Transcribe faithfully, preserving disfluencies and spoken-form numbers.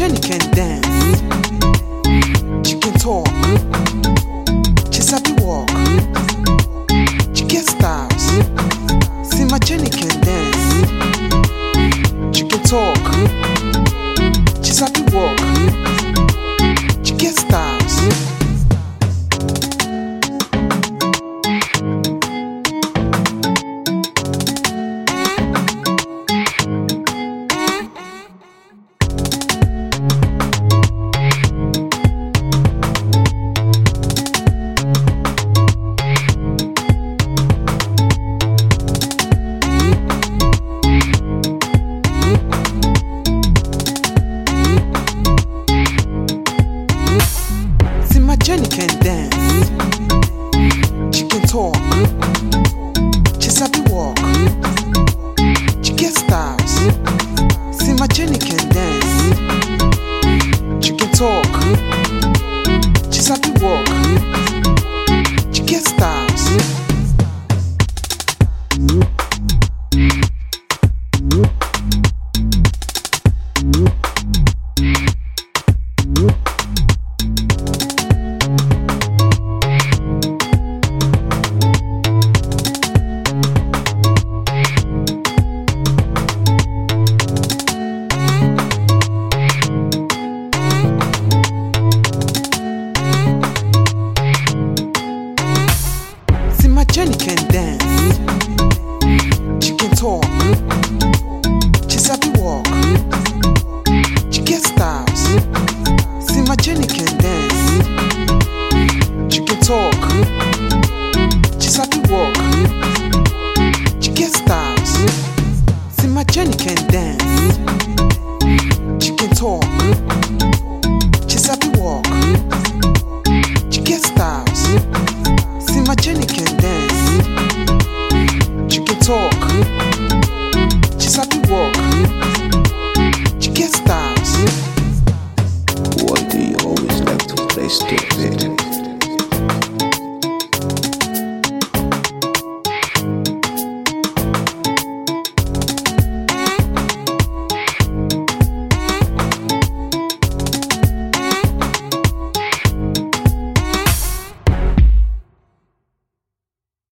Jenny can dance, she can talk, she sabi walk, she get styles. See my Jenny can dance, she can talk, she sabi walk, she get styles. Jenny can dance, she can talk, she sabi walk, she get styles. See my Jenny can dance, she can talk, she sabi walk, she get styles. Jenny can dance, she can talk, she sabi walk, she get styles. See my Jenny can dance, she can talk, she sabi walk, she get styles. See my Jenny can dance, she can talk, she sabi walk, she get styles. See my Jenny can dance, she can talk, she sabi walk, she get styles. Why do you always like to play stupid?